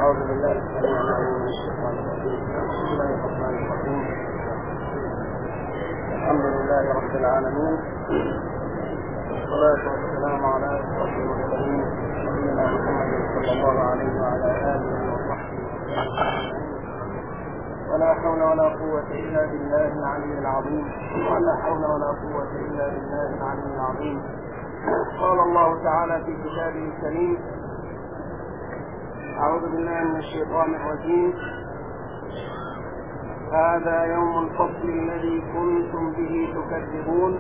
أعوذ بالله السميع العليم من الشيطان الرجيم. بسم الله الرحمن الرحيم. الحمد لله رب العالمين، والصلاة والسلام على أشرف المرسلين نبينا محمد صلى الله عليه وعلى آله وصحبه وسلم. ولا حول ولا قوة إلا بالله العلي العظيم. ولا حول ولا قوة إلا بالله العلي العظيم. قال الله تعالى في كتابه الكريم: أعوذ بالله من الشيطان الرجيم: هذا يوم الفصل الذي كنتم به تكذبون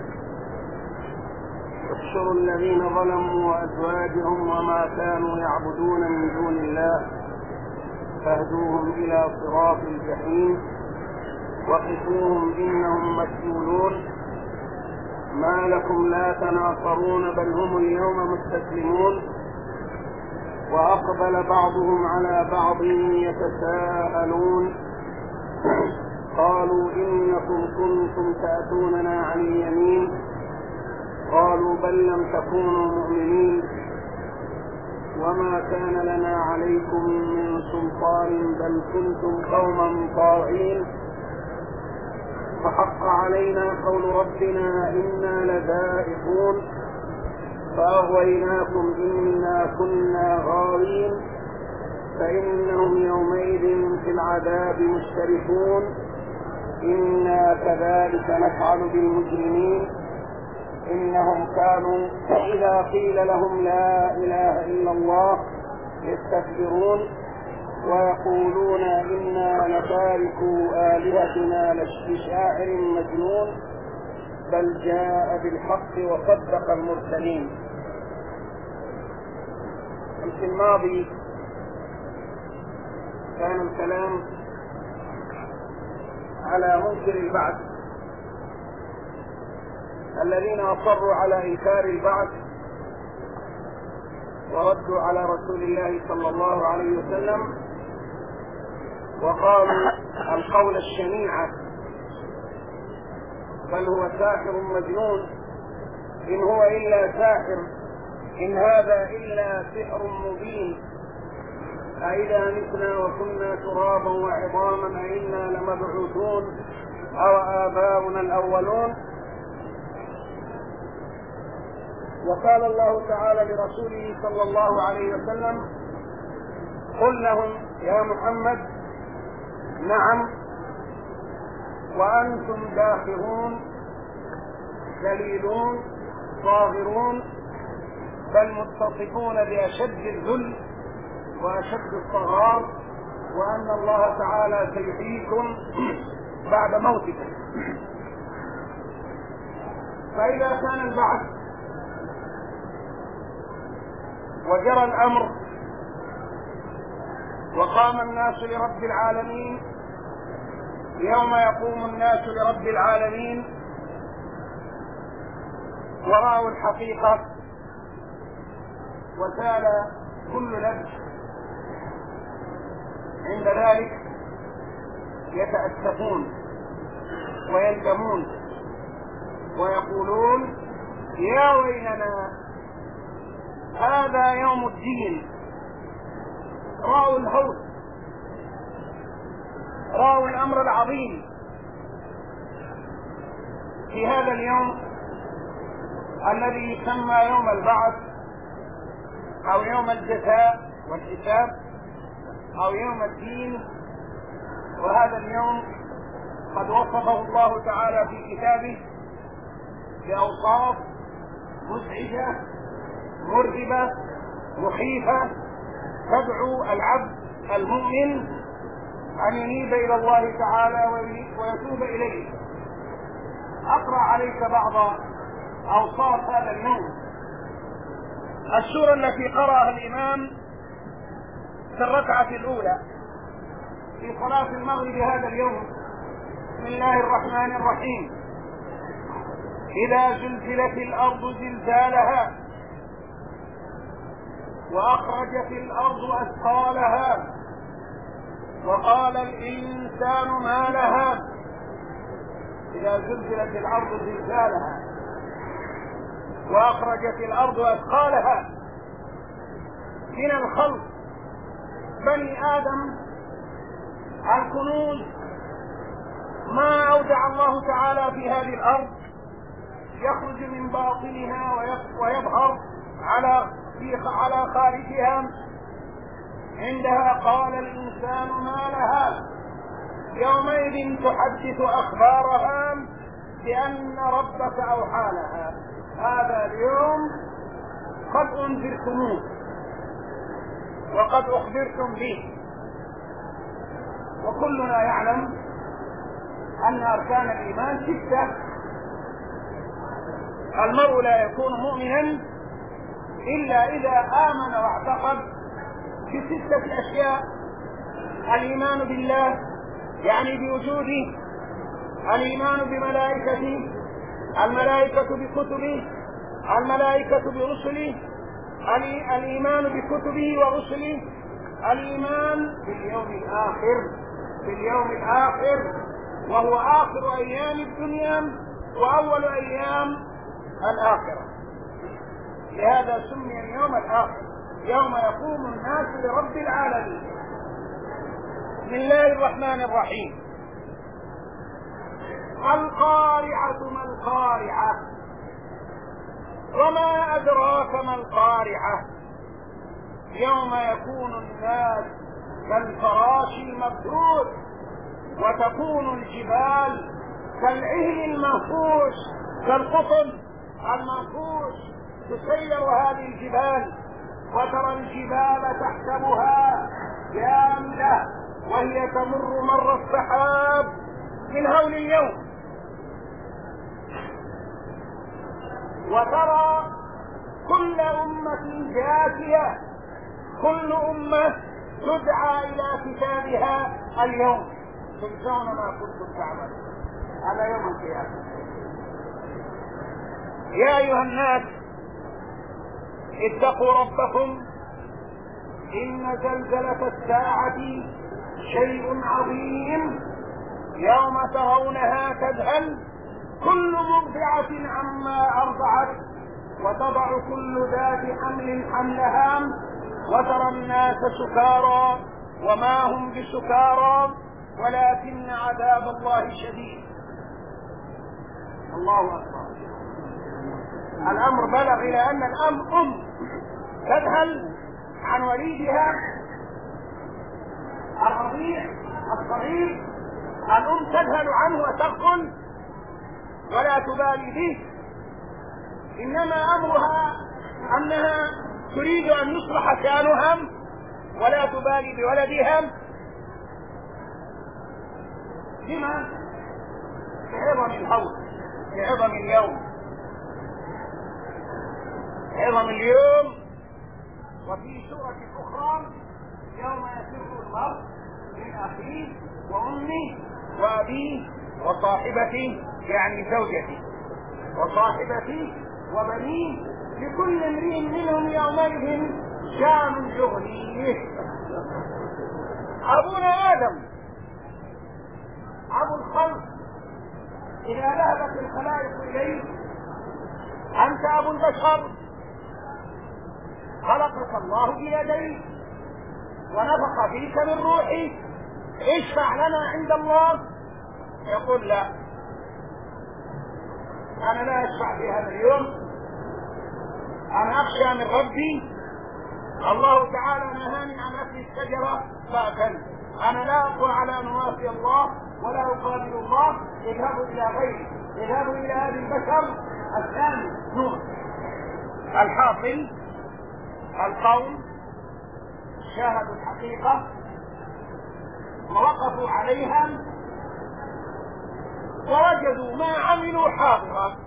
احشروا الذين ظلموا وأزواجهم وما كانوا يعبدون من دون الله فاهدوهم إلى صراط الجحيم وقفوهم إنهم مسؤولون ما لكم لا تناصرون بل هم اليوم مستسلمون وأقبل بعضهم على بعض يتساءلون قالوا إنكم كنتم تأتوننا عن اليمين قالوا بل لم تكونوا مؤمنين وما كان لنا عليكم من سلطان بل كنتم قوما طاغين فحق علينا قول ربنا إنا لذائقون فأغويناكم إنا كنا غاوين فإنهم يومئذ في العذاب مشتركون إنا كذلك نفعل بالمجرمين إنهم كانوا إذا قيل لهم لا إله إلا الله يستكبرون ويقولون إنا لتاركو آلهتنا لشاعر مجنون بل جاء بالحق وصدق المرسلين. في الماضي كان الكلام على منكر البعث الذين أصروا على إنكار البعث وردوا على رسول الله صلى الله عليه وسلم وقالوا القول الشنيع بل هو ساحر مجنون إن هو إلا ساحر إن هذا إلا سحر مبين أإذا متنا وكنا ترابا وعظاما أإنا لمبعوثون أو آباؤنا الأولون. وقال الله تعالى لرسوله صلى الله عليه وسلم: قل لهم يا محمد نعم وأنتم داخرون ذليلون صاغرون بل متصفون بأشد الذل وأشد الصغار وأن الله تعالى سيحييكم بعد موتكم. فإذا كان البعث وجرى الأمر وقام الناس لرب العالمين يوم يقوم الناس لرب العالمين ورأوا الحقيقة وسال كل لبس عند ذلك يتأسفون ويندمون ويقولون يا ويلنا هذا يوم الدين. رأوا الهول، رأوا الأمر العظيم في هذا اليوم الذي يسمى يوم البعث أو يوم الجزاء والحساب أو يوم الدين. وهذا اليوم قد وصفه الله تعالى في كتابه بأوصاف مزعجة مرهبة مخيفة تدعو العبد المؤمن أن ينيب إلى الله تعالى ويتوب إليه. أقرأ عليك بعض أوصاف هذا اليوم. السورة التي قرأها الإمام في الركعة الأولى في صلاة المغرب هذا اليوم: بسم الله الرحمن الرحيم. إذا زلزلت الأرض زلزالها وأخرجت الأرض أثقالها وقال الإنسان ما لها. إذا زلزلت الأرض زلزالها وأخرجت الأرض أثقالها من الخلق بني آدم الكنوز ما أودع الله تعالى في هذه الأرض يخرج من باطنها ويظهر على خارجها. عندها قال الإنسان ما لها يومئذ تحدث أخبارها بأن ربك أوحى لها. هذا اليوم قد أنذرتموه وقد أخبرتم به. وكلنا يعلم أن أركان الإيمان 6. المرء لا يكون مؤمنا إلا إذا آمن واعتقد ب6 أشياء: الإيمان بالله يعني بوجوده، الإيمان بملائكته، الملائكة بكتبه، الملائكة برسله، الإيمان بكتبه ورسله، الإيمان باليوم الآخر وهو آخر أيام الدنيا وأول أيام الآخرة. لهذا سمي اليوم الآخر، يوم يقوم الناس لرب العالمين. بسم الله الرحمن الرحيم. القارعة ما القارعة وما أدراك ما القارعة يوم يكون الناس كالفراش المبثوث وتكون الجبال كالعهن المنفوش كالقطن المنفوش. تسير هذه الجبال وترى الجبال تحسبها جامدة وهي تمر مر السحاب من هول اليوم. وترى كل أمة جاثية، كل أمة تدعى إلى كتابها اليوم تجزون ما كنتم تعملون. هذا يوم القيامة. يا أيها الناس اتقوا ربكم إن زلزلة الساعة شيء عظيم يوم ترونها تذهل كل مرضعة عما أرضعت وتضع كل ذات حمل حملها وترى الناس سكارى وما هم بسكارى ولكن عذاب الله شديد. الله أكبر. الأمر بلغ إلى أن الأم تذهل عن وليدها الرضيع الصغير. الأم تذهل عنه وتغفل ولا تبالي به، إنما أمرها أنها تريد أن يصلح شأنها ولا تبالي بولدها. لما؟ لعظم الهول، لعظم اليوم، عظم اليوم. وفي سورة أخرى يوم يفر المرء من أخيه وأمه وأبيه وصاحبته يعني زوجته وصاحبته وبنيه لكل امرئ منهم يومئذ شأن يغنيه. أبونا آدم أبو الخلق إذا ذهبت الخلائق إليه أنت أبو البشر، خلقك الله بيديه ونفخ فيك من روحه، اشفع لنا عند الله. يقول لا، أنا لا أشفع في هذا اليوم، أنا أخشى من ربي. الله تعالى نهاني عن أكل الشجرة فأكلت، أنا لا أقوى على أن أوافي الله ولا أقابل الله. اذهبوا إلى غيري، اذهبوا إلى هذه البشر الثاني نوح. الحاصل القوم شاهدوا الحقيقة ووقفوا عليها ووجدوا ما عملوا حاضرا.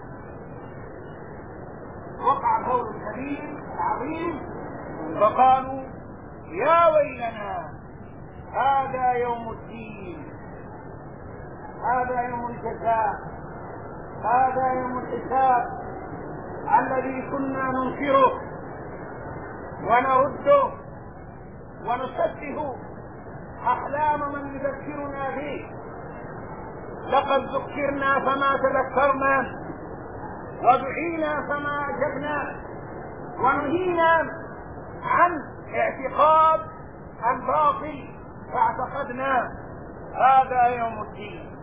وقع الهول الكبير العظيم فقالوا يا ويلنا هذا يوم الدين، هذا يوم الجزاء، هذا يوم الحساب الذي كنا ننكره ونرده ونسفه أحلام من يذكرنا به. لقد ذكرنا فما تذكرنا ودعينا فما أجبنا ونهينا عن اعتقاد أردنا هذا يوم الدين.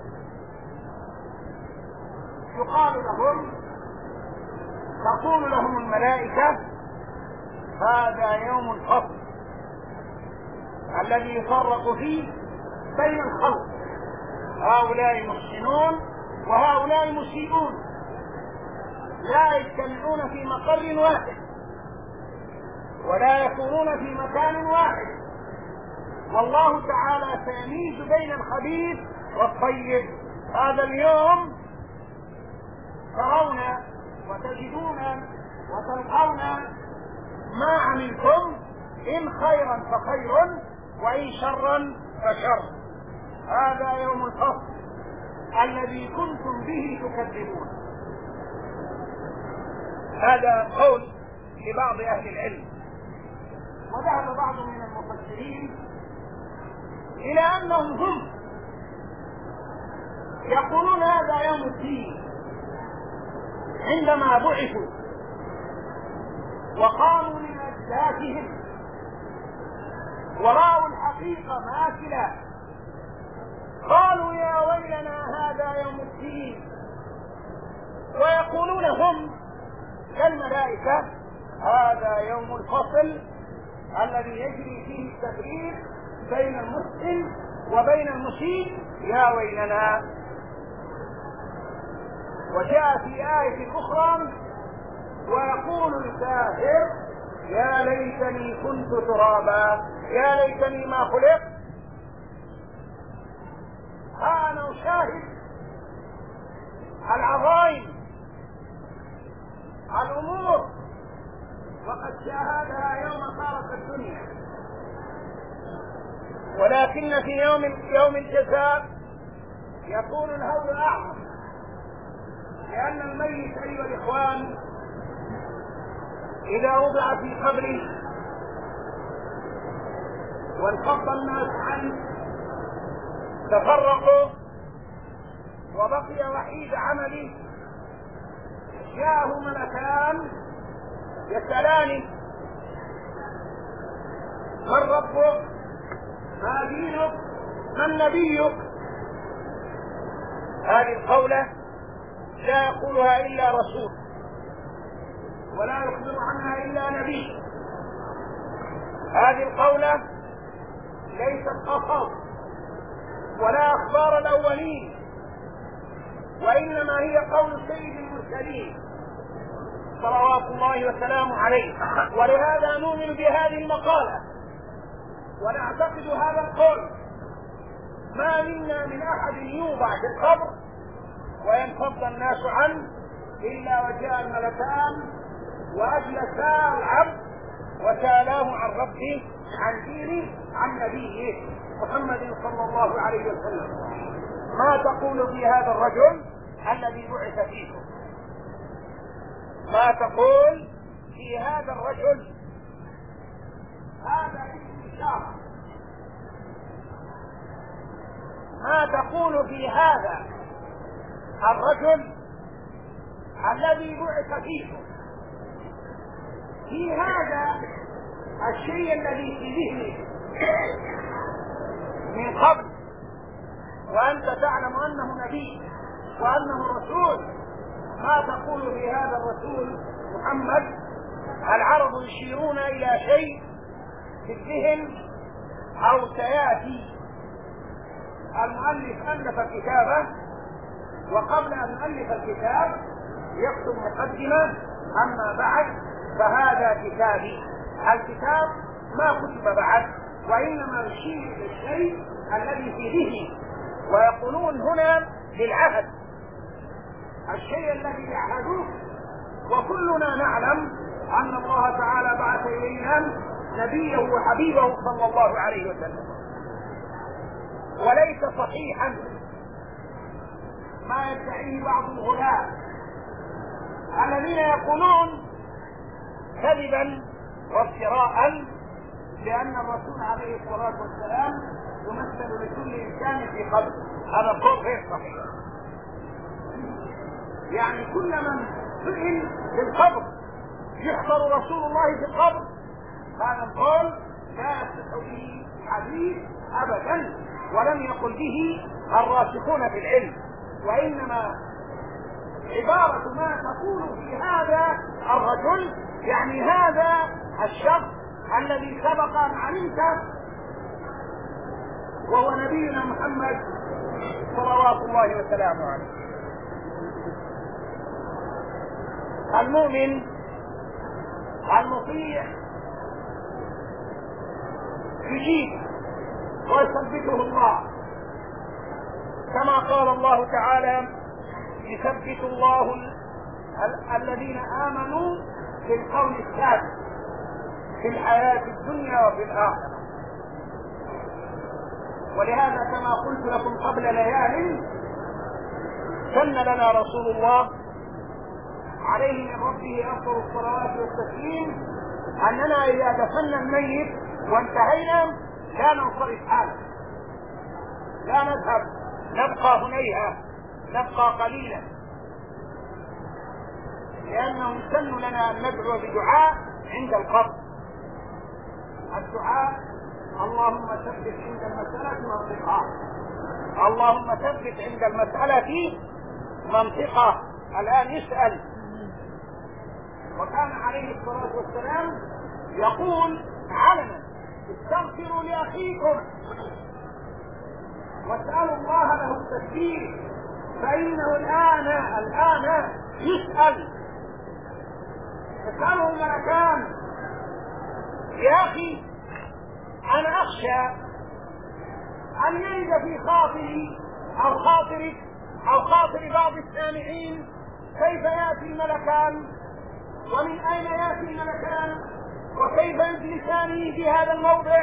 يقال لهم، تقول لهم الملائكة هذا يوم الفصل الذي يفرق فيه بين الخلق، هؤلاء محسنون وهؤلاء مسيئون، لا يجتمعون في مقر واحد ولا يكونون في مكان واحد، والله تعالى سيميز بين الخبيث والطيب. هذا اليوم ترون وتجدون وتلقون ما عملتم، إن خيرا فخير وإن شرا فشر. هذا يوم الفصل الذي كنتم به تكذبون. هذا قول لبعض أهل العلم، وذهب بعض من المفسرين إلى أنهم هم يقولون هذا يوم الدين عندما بعثوا وقاموا من أجدادهم ورأوا الحقيقة ماثلة، قالوا يا ويلنا هذا يوم الدين. ويقولون هم كالملائكة هذا يوم الفصل الذي يجري فيه التفريق بين المحسن وبين المسيء، يا ويلنا. وجاء في آية أخرى ويقول الكافر يا ليتني كنت ترابا، يا ليتني ما خلقت. ها أنا أشاهد العظائم الأمور وقد شاهدها يوم خلق الدنيا، ولكن في يوم الجزاء يكون الهول أعظم، لأن الميت أيها الإخوان إذا وضع في قبره وانفض الناس عنه تفرقوا وبقي وحيد عمله، جاءه ملكان يسألان من ربك، ما دينك، من نبيك. هذه القولة لا يقولها إلا رسول ولا يخبر عنها إلا نبي. هذه القولة ليست قصص ولا أخبار الأولين، وإنما هي قول سيد المرسلين صلوات الله وسلامه عليه. ولهذا نؤمن بهذه المقالة ونعتقد هذا القول. ما منا من أحد يوضع في القبر وينفض الناس عنه إلا وجاء الملكان وأجلسا العبد وسألاه عن ربه، عن دينه، عن نبيه محمد صلى الله عليه وسلم. ما تقول في هذا الرجل الذي بعث فيكم؟ ما تقول في هذا الرجل؟ هذا استشارة. ما تقول في هذا الرجل الذي بعث فيكم؟ في هذا الشيء الذي في ذهنك من قبل وأنت تعلم أنه نبي وأنه رسول، ما تقول في هذا الرسول محمد؟ العرب يشيرون إلى شيء في الذهن أو سيأتي. المؤلف ألف كتابه، وقبل أن يؤلف الكتاب يكتب مقدمة: أما بعد فهذا كتابي. الكتاب ما كتب بعد، وإنما يشير إلى الشيء الذي في ذهنه. ويقولون هنا للعهد، الشيء الذي يعهدوه. وكلنا نعلم أن الله تعالى بعث إلينا نبيه وحبيبه صلى الله عليه وسلم. وليس صحيحا ما يدعيه بعض الغلاة الذين يقولون كذبا وافتراء لأن الرسول عليه الصلاة والسلام يمثل لكل إنسان في قبر. هذا القول غير صحيح. يعني كل من سئل في القبر يحضر رسول الله في القبر، هذا القول لا يصح به حديث أبدا ولم يقل به الراسخون في العلم، وإنما عبارة ما تقول في هذا الرجل يعني هذا الشخص الذي سبق أن علمته وهو نبينا محمد صلوات الله وسلامه عليه. المؤمن المطيع يجيب ويثبته الله، كما قال الله تعالى: يثبت الله الذين آمنوا بالقول الثابت في الحياة الدنيا وفي الآخرة. ولهذا كما قلت لكم قبل ليال سن لنا رسول الله عليه من ربه أفضل الصلوات والتسليم أننا إذا دفنا الميت وانتهينا لا ننصرف حاله، لا نذهب نبقى هنيها، نبقى قليلا، لأنه يسن لنا أن ندعو بدعاء عند القبر. الدعاء: اللهم ثبت عند المسألة منطقة، اللهم ثبت عند المسألة منطقة. الآن يسأل، وكان عليه الصلاة والسلام يقول علنا: استغفروا لأخيكم واسألوا الله له التثبيت، فإنه الآن يسأل، يسأله الملكان: يا أخي أنا أخشى أن يرد في خاطري أو خاطرك أو خاطر بعض السامعين كيف يأتي الملكان، ومن أين يأتي الملكان، وكيف يجلسان في هذا الموضع.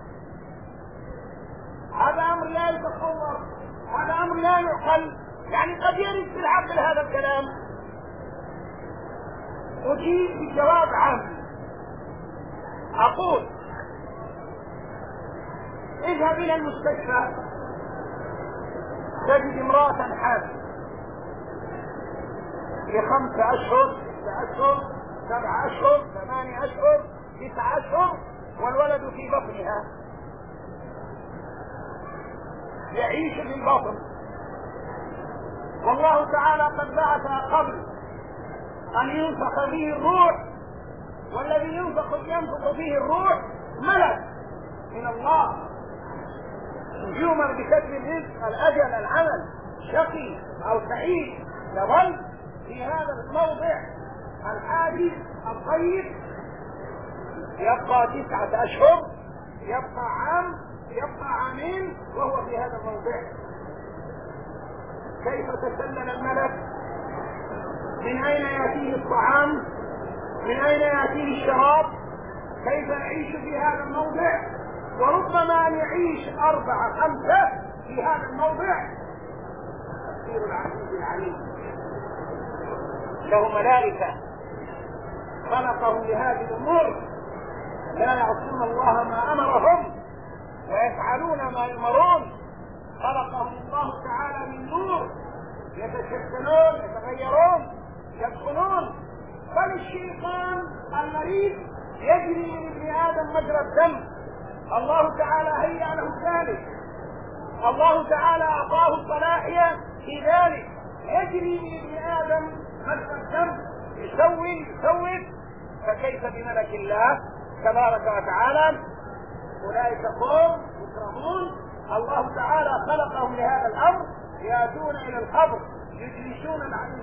هذا أمر لا يتصور، هذا أمر لا يعقل، يعني قد يرد في العقل هذا الكلام. أجيب بجواب عام، أقول: اذهب إلى المستشفى تجد امرأة حامل ل5 أشهر 6 أشهر 7 أشهر 8 أشهر 9 أشهر والولد في بطنها يعيش في البطن، والله تعالى قد بعث قبل أن ينفخ به الروح، والذي ينفخ به الروح ملك من الله يؤمر بكتب الرزق، الأجل، العمل، شقي أو سعيد. يظل في هذا الموضع الحادث الطيب، يبقى 9 أشهر، يبقى عام، يبقى عامين، وهو في هذا الموضع. كيف تسلل الملك؟ من أين يأتيه الطعام؟ من أين يأتيه الشراب؟ كيف يعيش في هذا الموضع؟ وربما أن يعيش 4 5 في هذا الموضع. تفسير العزيز العليم له ملائكة خلقهم لهذه الأمور، لا يعصون الله ما أمرهم ويفعلون ما يؤمرون. خلقهم الله تعالى من نور، يتشكلون، يتغيرون، يدخلون. بل الشيطان المريض يجري من ابن آدم مجرى الدم، الله تعالى هيأ له ذلك، الله تعالى أعطاه الصلاحية في ذلك، يجري من ابن آدم مجرى الدم، يسوي. فكيف بملك الله تبارك وتعالى؟ أولئك قوم مكرمون، الله تعالى خلقهم لهذا الأمر، يأتون إلى القبر يجلسان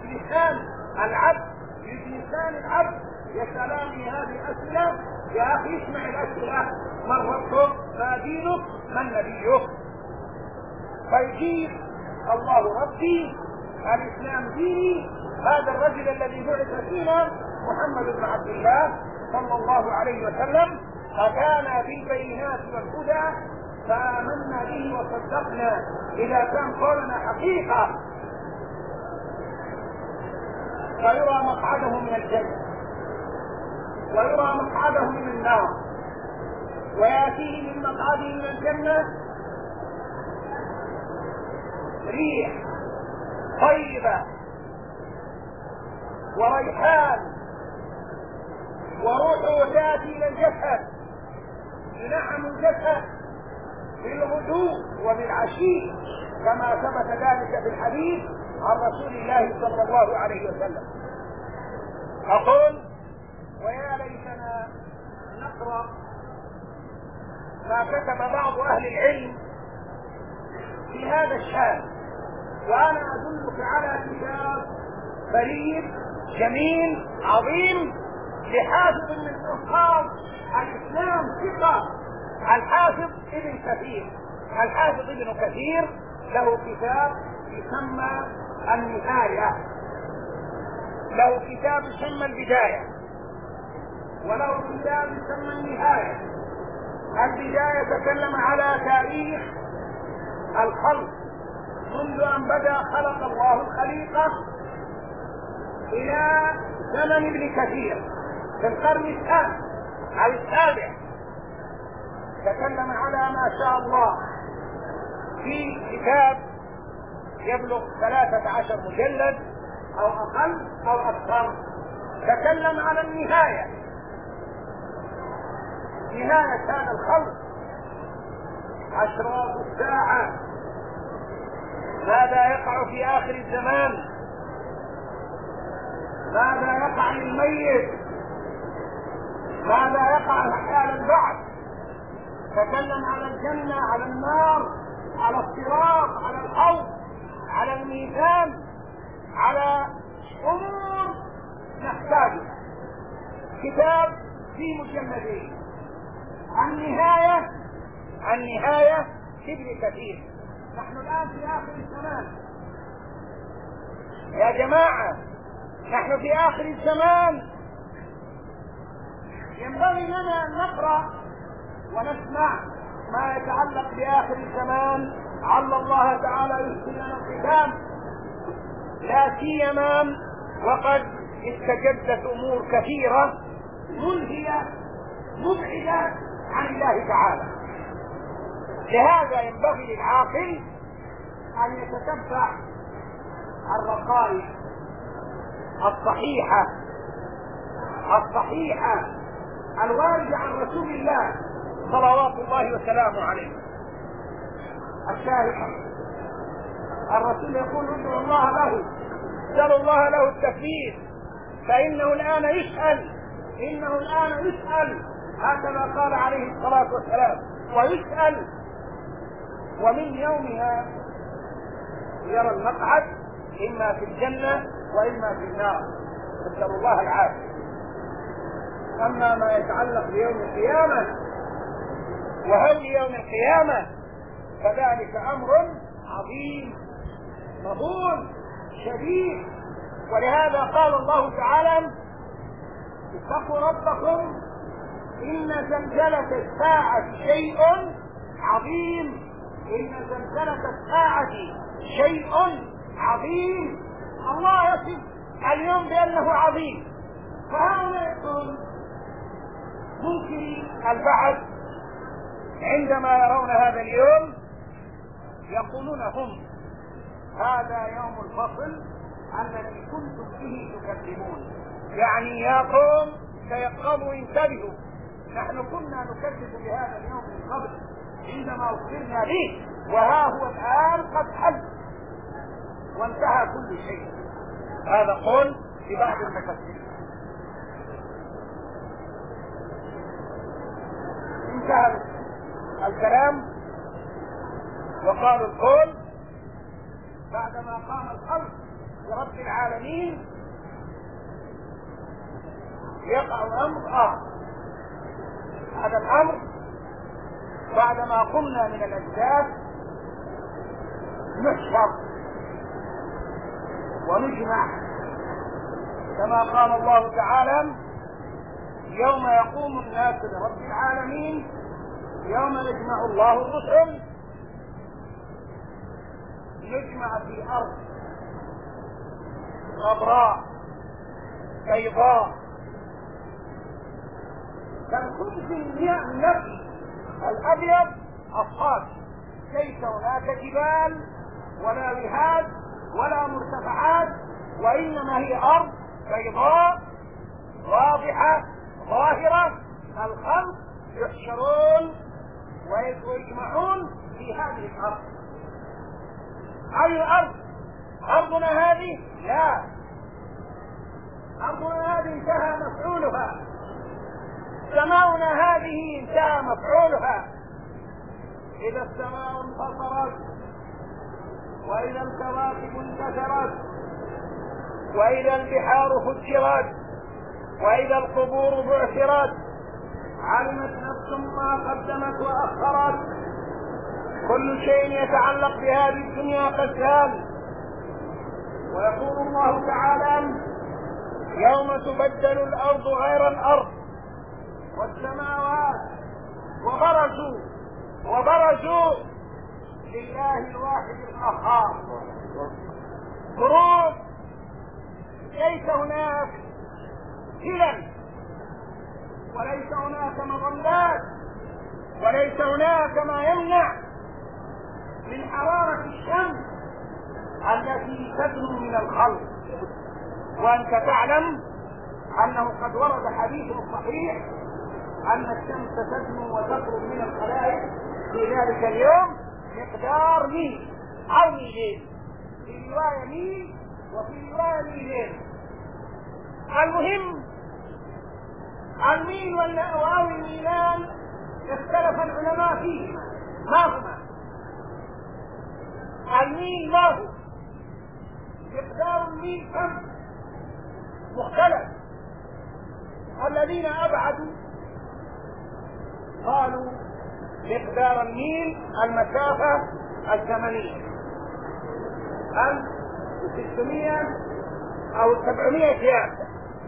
العبد يسألان هذه الأسئلة: يا أخي اسمع الأسئلة، من ربك؟ ما دينك؟ من نبيك؟ فيجيب: الله ربي، الإسلام ديني، هذا الرجل الذي بعث فينا محمد بن عبد الله صلى الله عليه وسلم، أتانا بالبينات والهدى فآمنا به وصدقنا إذا كان قولنا حقيقة. فيرى مقعده من الجنة ويرى مقعده من النار، ويأتيه من مقعده من الجنة ريح طيبة وريحان، وروحه تأتي إلى الجسد، ينعم الجسد، بالغدو وبالعشي، كما ثبت ذلك في الحديث عن رسول الله صلى الله عليه وسلم. أقول ويا ليتنا نقرأ ما كتب بعض أهل العلم في هذا الشأن، وأنا أدلك على كتاب فريد جميل عظيم لحافظ من حفاظ الإسلام ثقة، الحافظ ابن كثير. الحافظ ابن كثير له كتاب يسمى النهاية، له كتاب يسمى البداية، وله كتاب يسمى النهاية. البداية تكلم على تاريخ الخلق منذ أن بدأ خلق الله الخليقة إلى زمن ابن كثير في القرن السابع. تكلم على ما شاء الله في كتاب يبلغ 13 مجلد أو أقل أو أكثر. تكلم على النهاية، نهاية هذا الخلق، أشراط الساعة، ماذا يقع في آخر الزمان، ماذا يقع للميت، ماذا يقع حال البعث. تكلم على الجنة، على النار، على الصراط، على الحوض، على الميزان، على أمور نحتاجها. كتاب في مجلدين، النهاية ابن كثير. نحن الآن في آخر الزمان يا جماعة، نحن في آخر الزمان. ينبغي لنا أن نقرأ ونسمع ما يتعلق بآخر الزمان، عل الله تعالى يحسن لنا الختام، لا سيما وقد استجدت أمور كثيرة منهية مبعدة عن الله تعالى. لهذا ينبغي للعاقل أن يتتبع الرقائق الصحيحة الواردة عن رسول الله صلوات الله وسلامه عليه. الشاهد الرسول يقول ادعوا الله له، اسألوا الله له التثبيت، فإنه الآن يسأل، هكذا قال عليه الصلاة والسلام، ويسأل. ومن يومها يرى المقعد إما في الجنة وإما في النار، نسأل الله العافية. أما ما يتعلق بيوم القيامة وهول يوم القيامة فذلك أمر عظيم مهول شديد. ولهذا قال الله تعالى اتقوا ربكم إن زلزلة الساعة شيء عظيم، إن زلزلة الساعة شيء عظيم. الله يصف اليوم بأنه عظيم، فهؤلاء منكري البعث عندما يرون هذا اليوم يقولون هم هذا يوم الفصل الذي كنتم به تكذبون. يعني يا قوم تيقظوا انتبهوا، نحن كنا نكذب بهذا اليوم من قبل عندما أخبرنا به، وها هو الآن قد حل وانتهى كل شيء. هذا قول لبعض المفسرين. انتهى الكلام وقالوا القول بعدما قام الخلق لرب العالمين يقع أمر هذا الأمر بعدما قمنا من الأجداث نحشر ونجمع، كما قال الله تعالى يوم يقوم الناس لرب العالمين يوم يجمع الله الرسل، يجمع في أرض غبراء بيضاء كالخبز النقي الأبيض الصافي، ليس هناك جبال ولا وهاد ولا مرتفعات، وإنما هي أرض بيضاء واضحة ظاهرة. الخلق يحشرون ويجمعون في هذه الأرض. أي أرض؟ أرضنا هذه؟ لا، أرضنا هذه انتهى مفعولها، سماؤنا هذه انتهى مفعولها. إذا السماء انفطرت، وإذا الكواكب انتثرت، وإذا البحار فجرت، وإذا القبور بعثرت، علمت نفس ما قدمت وأخرت. كل شيء يتعلق بهذه الدنيا قد زال. ويقول الله تعالى: يوم تبدل الأرض غير الأرض والسماوات وبرزوا لله الواحد القهار. بروز، ليس هناك هلل، وليس هناك مظلات، وليس هناك ما يمنع من حرارة الشمس التي تدنو من الخلق. وأنت تعلم أنه قد ورد حديث صحيح أن الشمس تدنو وتقرب من الخلائق في ذلك اليوم مقدار ميل أو ميلين، في رواية ميل وفي رواية ميلين. المهم الميل أو الميلان اختلف العلماء فيهما ما هما. الميل ما هو؟ مقدار الميل كم؟ مختلف. الذين أبعدوا قالوا مقدار الميل المسافة الزمنية 1600 أو 700 يارد،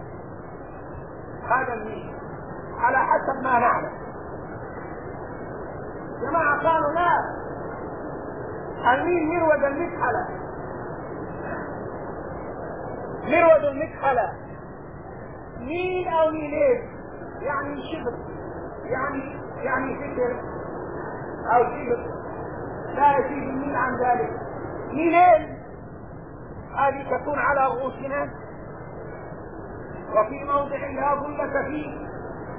هذا الميل على حسب ما نعلم. جماعة قالوا لا، الميل مروج المكحلة، مروج المكحلة ميل أو ميلين، يعني شبر، يعني فكر أو شبر، لا يزيد الميل عن ذلك. ميلين هذه تكون على رؤوسنا، وفي موضع لا ظلة فيه،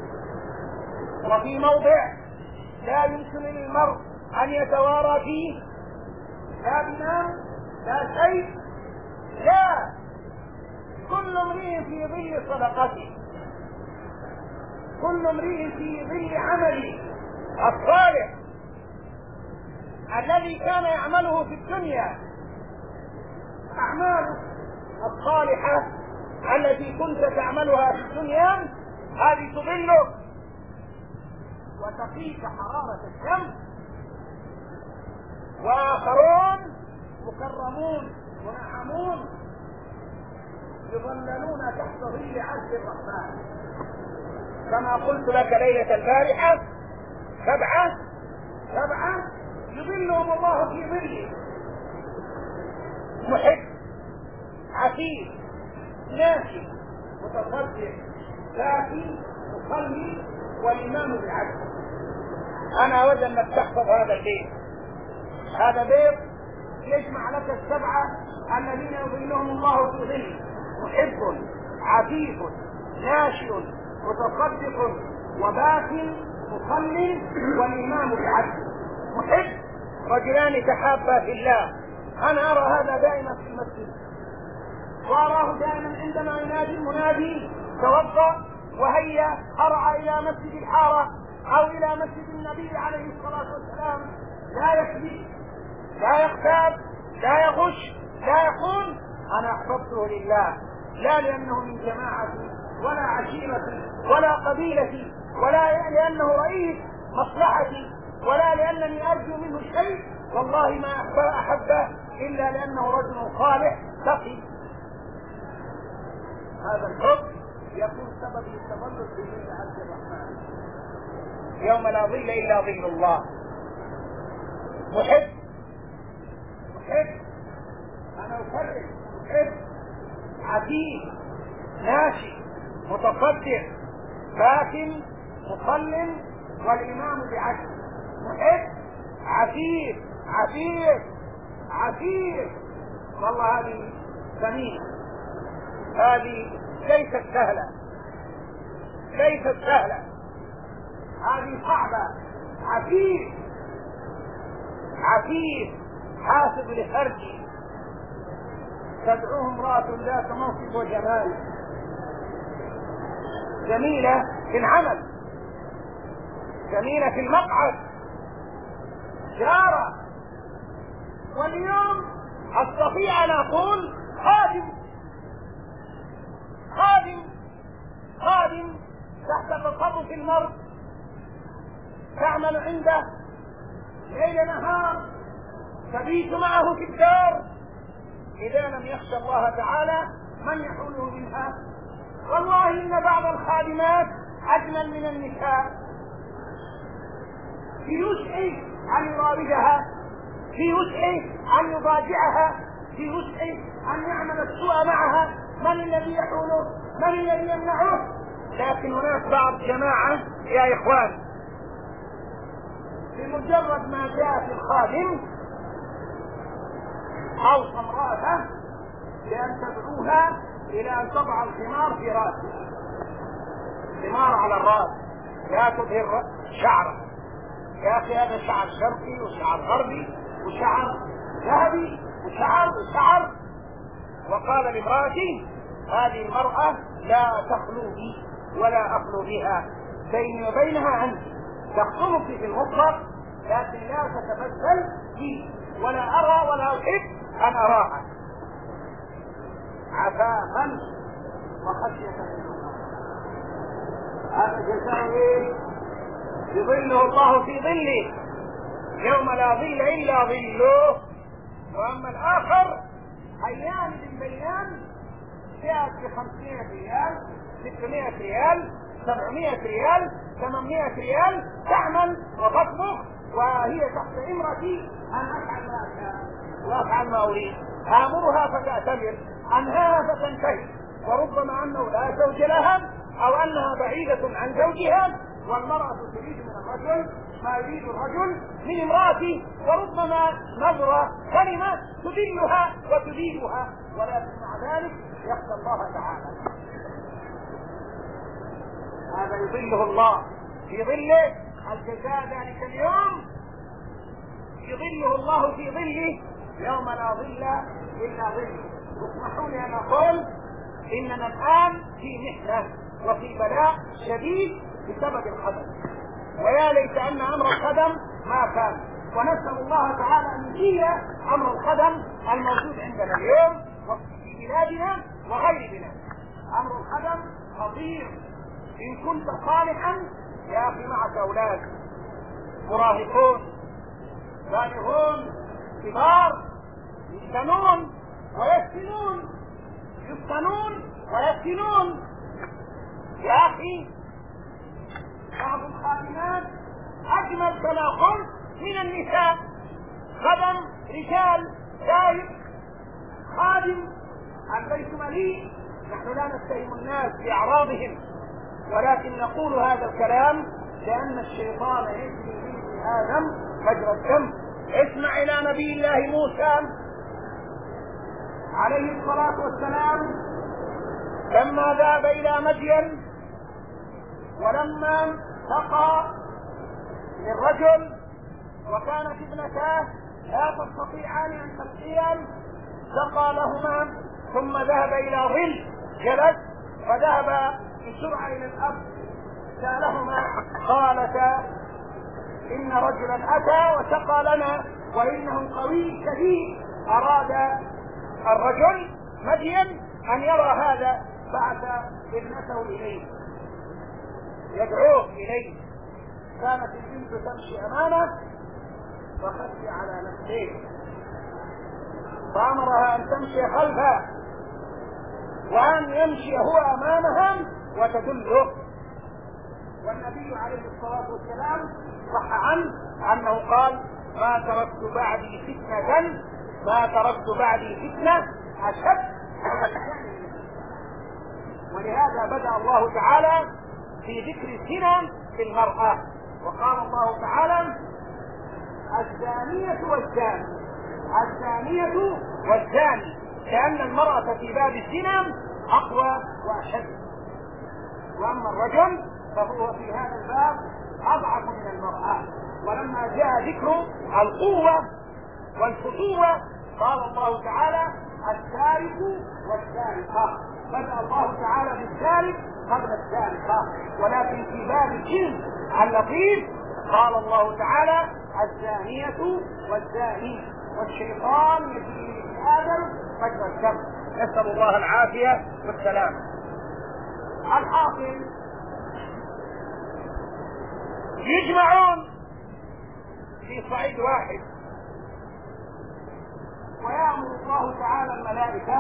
وفي موضع لا يمكن للمرء أن يتوارى فيه، لا بنام لا شيء، لا، كل امرئ في ظل صدقته، كل امرئ في ظل عمله الصالح الذي كان يعمله في الدنيا. أعماله الصالحة التي كنت تعملها في الدنيا هذه تظلك وتقيك حرارة الشمس. وآخرون مكرمون منعمون يظللون تحت ظل عرش الرحمن، كما قلت لك ليلة البارحة: سبعة يظلهم الله في ظله: محب، عفيف، ناشي، متصدق، زاكي، مصلي، والإمام بالعدل. أنا أود أنك تحفظ هذا البيت. هذا بيت يجمع لك السبعة الذين يظلهم الله في ظله: محب، عفيف، ناشئ، متصدق، وباك، مصلي، والإمام بالعدل. محب، رجلان تحابا في الله. أنا أرى هذا دائما في المسجد، وأراه دائما عندما ينادي المنادي: توضأ وهيا أرعى إلى مسجد الحارة أو إلى مسجد النبي عليه الصلاة والسلام. لا يكذب، لا يغتاب، لا يغش، لا يقول. أنا أحببته لله، لا لأنه من جماعتي ولا عشيرتي ولا قبيلتي، ولا لأنه رئيس مصلحتي، ولا لأنني أرجو منه شيء، والله ما أحبه إلا لأنه رجل صالح تقي. هذا الحب يكون سبب للتظلل في ظل عرش الرحمن يوم لا ظل إلا ظل الله. محب، أنا أكرر، محب، عفيف، ناشئ، متصدق، باك، مصل، والإمام بعدل. محب، عفيف. والله هذه ثمينة، هذه ليست سهلة، هذه صعبة. عفيف عفيف حاسب لخرجه، تدعوه امرأة ذات منصب وجمال، جميلة في العمل، جميلة في المقعد، جارة، واليوم أستطيع أن أقول خادم تحت تصرف المرء، تعمل عنده ليل نهار، تبيت معه في الدار، إذا لم يخشى الله تعالى من يحوله منها. والله إن بعض الخادمات أجمل من النساء، في وسعه أن يراودها، في وسعه أن يضاجعها، في وسعه أن يعمل السوء معها. من الذي يحوله؟ من الذي يمنعه؟ لكن هناك بعض جماعة يا إخوان بمجرد ما جاء في الخادم أوصى امرأته بأن تدعوها إلى أن تضع الخمار في رأسه، خمار على الرأس، لا تظهر شعره. يا أخي هذا شعر شرقي وشعر غربي وشعر ذهبي وشعر. وقال لامرأتي هذه المرأة لا تخلو بي ولا أخلو بها، بيني وبينها أنت، تخطبك في المطلق لكن لا تتبدل بي، ولا أرى ولا أحب أن أراها، عفافا وخشية الله. هذا جزاء يظله الله في ظله يوم لا ظل إلا ظله. وأما الآخر أيام بالبيان جاءت ب500 ريال 600 ريال 700 ريال 800 ريال تعمل وتطبخ، وهي تحت إمرتي أن أفعل ما أشاء وأفعل ما أريد، آمرها فتأتمر، أنهاها فتنتهي، وربما أنه لا زوج لها أو أنها بعيدة عن زوجها، والمرأة تريد من الرجل ما يريد الرجل من امرأته، وربما نظرة كلمة تذلها وتذيبها، ولكن مع ذلك يخشى الله تعالى. هذا يظله الله في ظله، الجزاء ذلك اليوم يظله الله في ظله يوم لا ظل إلا ظله. اسمحوا لي أن أقول إننا الآن في محنة وفي بلاء شديد بسبب الخدم، ويا ليت أن أمر الخدم ما كان، ونسأل الله تعالى أن يزيل أمر الخدم الموجود عندنا اليوم وفي بلادنا وغير بلادنا. أمر الخدم خطير، إن كنت صالحا يا أخي معك أولاد مراهقون بالغون كبار يفتنون ويفتنون يا أخي. بعض الخادمات أجمل كما قلت من النساء، خدم رجال شايب خادم، البيت مليء. نحن لا نتهم الناس بأعراضهم، ولكن نقول هذا الكلام لأن الشيطان يجري في آدم مجرى الدم. اسمع إلى نبي الله موسى عليه الصلاة والسلام لما ذهب إلى مدين، ولما سقى للرجل وكانت ابنتاه لا تستطيعان أن تسقيان، سقى لهما ثم ذهب إلى ظل جلس، فذهب بسرعة إلى الأب سألهما، قالتا إن رجلا أتى وسقى لنا وإنه قوي شديد. أراد الرجل مدين أن يرى هذا، بعث ابنته إليه يدعوه إليه. كانت البنت تمشي أمامه فخشي على نفسه فأمرها أن تمشي خلفه وأن يمشي هو أمامها وتدله. والنبي عليه الصلاة والسلام صح عنه أنه قال ما تركت بعدي فتنة أشد. ولهذا بدأ الله تعالى في ذكر الزنا في المرأة، وقال الله تعالى الزانية والزاني، لأن المرأة في باب الزنا أقوى وأشد، وأما الرجل فهو في هذا الباب أضعف من المرأة. ولما جاء ذكر القوة والفتوة قال الله تعالى السارق والسارقة، بدأ الله تعالى بالسارق قبل السارقة، ولكن في باب الجنس اللطيف قال الله تعالى الزانية والزاني، والشيطان يجري من آدم مجرى الدم، نسأل الله العافية والسلام. الحاصل يجمعون في صعيد واحد، ويأمر الله تعالى الملائكة،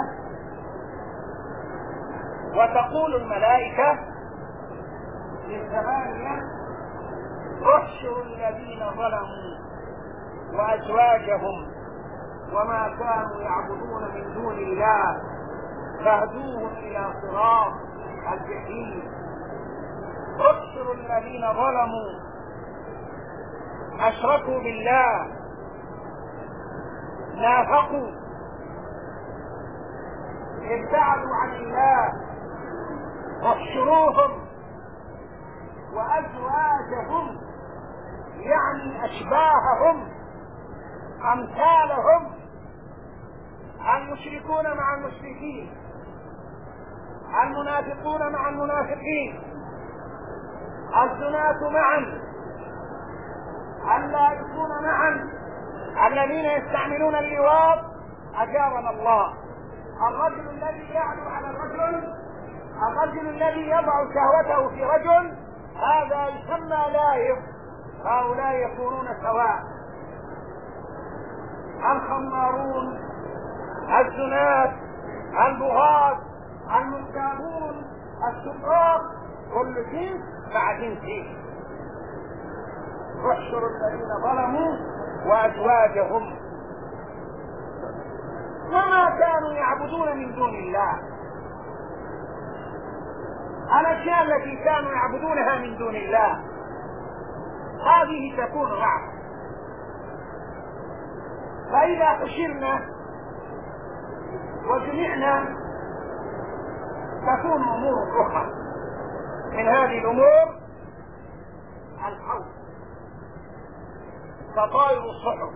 وتقول الملائكة للزبانية احشروا الذين ظلموا وأزواجهم وما كانوا يعبدون من دون الله فاهدوهم إلى صراط الجحيم. احشروا الذين ظلموا أشركوا بالله، نافقوا، ابتعدوا عن الله، احشروهم وأزواجهم يعني أشباههم أمثالهم، المشركون مع المشركين، المنافقون مع المنافقين، الزناة معا، اللائقون معا، الذين يستعملون اللواط أجارنا الله، الرجل الذي يعلو على الرجل، الرجل الذي يضع شهوته في رجل، هذا يسمى لائق، هؤلاء يكونون سواء. الخمارون، الزناة، البغاة، المغتابون، السكار، كل جنس مع جنسه. احشروا الذين ظلموا وأزواجهم وما كانوا يعبدون من دون الله، الأشياء التي كانوا يعبدونها من دون الله هذه تكون معه. فإذا حشرنا وجمعنا تكون أمور أخرى، من هذه الأمور الحوض، فطائر الصحف،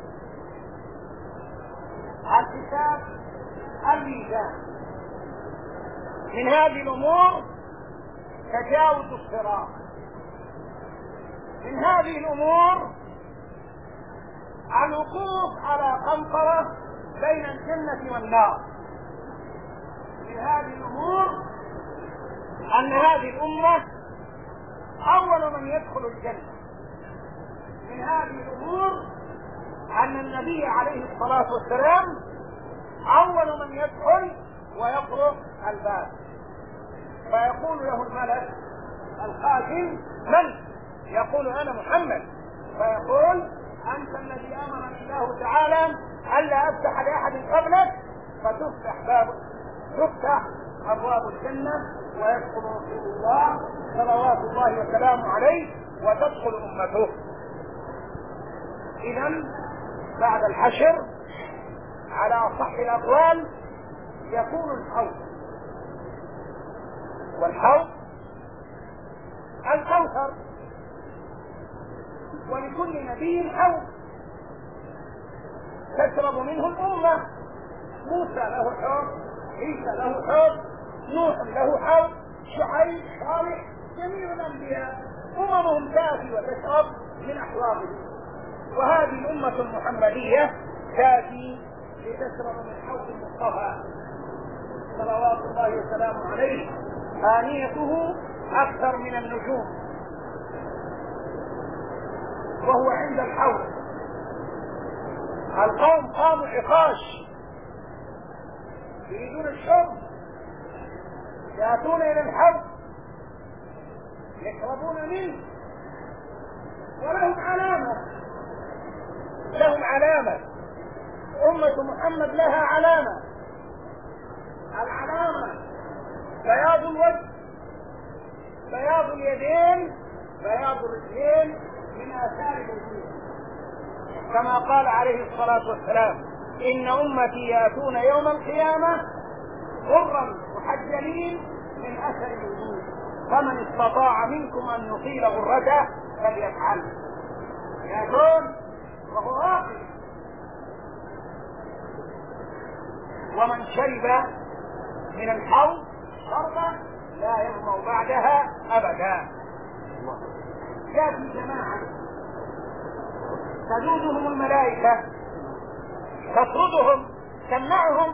الكتاب، الميزان، من هذه الأمور تجاوز الصراط، من هذه الأمور الوقوف على قنطرة بين الجنة والنار، من هذه الأمور أن هذه الأمة أول من يدخل الجنة، من هذه الأمور أن النبي عليه الصلاة والسلام أول من يدخل ويطرق الباب، فيقول له الملك الخازن من؟ يقول أنا محمد، فيقول أنت الذي أمرني الله تعالى ألا أفتح لأحد قبلك، تفتح أبواب الجنة ويدخل رسول الله صلوات الله وسلامه عليه وتدخل أمته. إذن بعد الحشر على أصح الأقوال يكون الحوض، والحوض الكوثر، ولكل نبي حوض تشرب منه الأمة، موسى له حوض، عيسى له حوض، نوح له حوض، شعيب، صالح، جميع الأنبياء أممهم تأتي وتشرب من أحواضهم، وهذه الأمة المحمدية تأتي لتشرب من حوض المصطفى صلوات الله وسلامه عليه، آنيته أكثر من النجوم، وهو عند الحوض. القوم قاموا عقاش يريدون الشرب، يأتون إلى الحوض يشربون منه، ولهم علامة، لهم علامة، أمة محمد لها علامة، العلامة بياض الوجه، بياض اليدين، بياض الرجلين من آثار الوجود، كما قال عليه الصلاة والسلام إن أمتي يأتون يوم القيامة غرا محجلين من أثر الوجود، فمن استطاع منكم أن يطيل غرته فليفعل. يأتون شرب من الحوض شربة لا يظمأ بعدها أبدا. يأتي جماعة تجوزهم الملائكة تطردهم تمنعهم،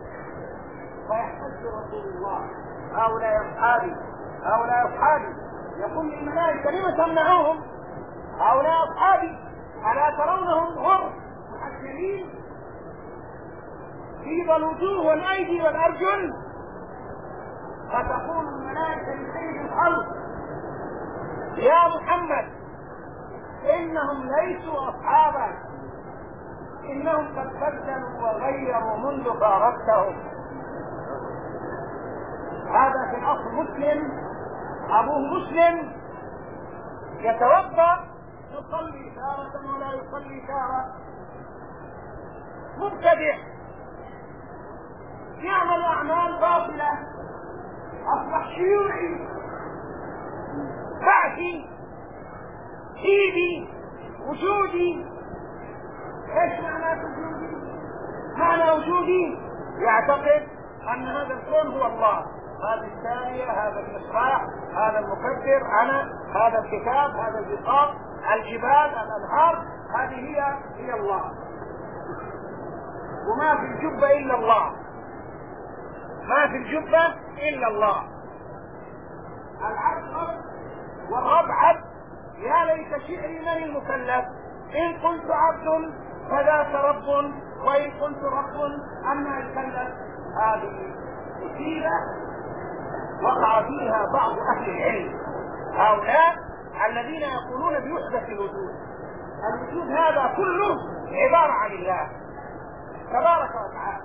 ويحتج رسول الله هؤلاء أصحابي يقول للملائكة لم تمنعوهم؟ هؤلاء أصحابي ألا ترونهم غر محجلين بيض الوجوه والأيدي والأرجل؟ فتقول الملائكة لسيد الخلق يا محمد إنهم ليسوا أصحابك، إنهم قد بدلوا وغيروا منذ فارقتهم. هذا في الأصل مسلم، أبوه مسلم، يتوضأ يصلي تارة ولا يصلي تارة، مبتدع يعمل أعمال باطلة، أصبح شيوعي بعثي ايدي وجودي. ايش معنى وجودي؟ معنى وجودي يعتقد ان هذا الكون هو الله، هذه الثانية، هذا المصباح، هذا المكبر، انا، هذا الكتاب، هذا البطاق، الجبال، الانهار، هذه هي الله، وما في الجبة الا الله، ما في الجبة الا الله. العبد رب والرب عبد، يا ليت شعري من المكلف، إن قلت عبد فذاك رب، وإن قلت رب أما يكلف. هذه مصيبة وقع فيها بعض أهل العلم، هؤلاء الذين يقولون بوحدة الوجود. الوجود هذا كله عبارة عن الله تبارك وتعالى،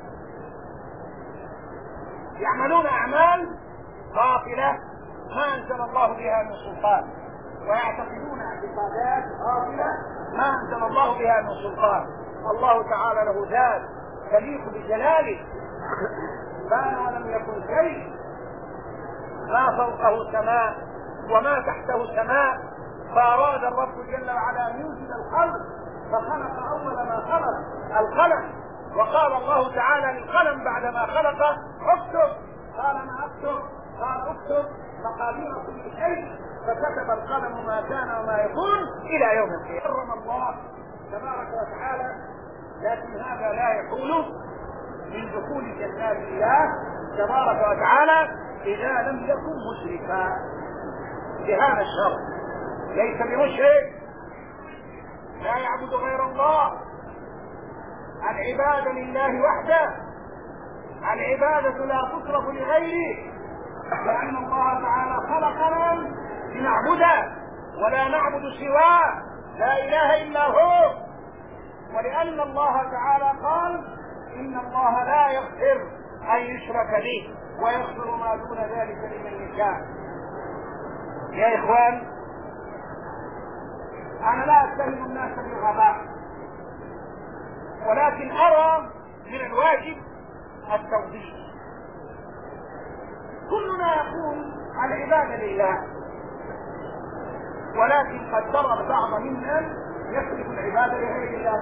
يعملون أعمال باطلة ما أنزل الله بها من سلطان، ويعتقدون اعتقادات باطلة ما أنزل الله بها من سلطان. الله تعالى له ذات تليق بجلاله، بان ولم يكن شيء، ما فوقه سماء وما تحته سماء، فأراد الرب جل وعلا أن يوجد الخلق، فخلق أول ما خلق القلم، وقال الله تعالى للقلم بعدما خلقه اكتب، قال ما اكتب؟ قال اكتب مقادير كل شيء، فكتب القلم ما كان وما يكون إلى يوم القيامة. حرم الله تبارك وتعالى، لكن هذا لا يحول من دخول جنات الله تبارك وتعالى إذا لم يكن مشركا بهذا الشرط. ليس بمشرك، لا يعبد غير الله، العبادة لله وحده، العبادة لا تصرف لغيره، لأن الله تعالى خلقنا لنعبده ولا نعبد سواه، لا إله إلا هو، ولأن الله تعالى قال إن الله لا يغفر أن يشرك به ويغفر ما دون ذلك لمن يشاء. يا إخوان، أنا لا أتهم الناس بالغباء، ولكن أرى من الواجب التوضيح. كلنا يقول العبادة لله، ولكن قد ترى البعض منا يصرف العبادة لغير الله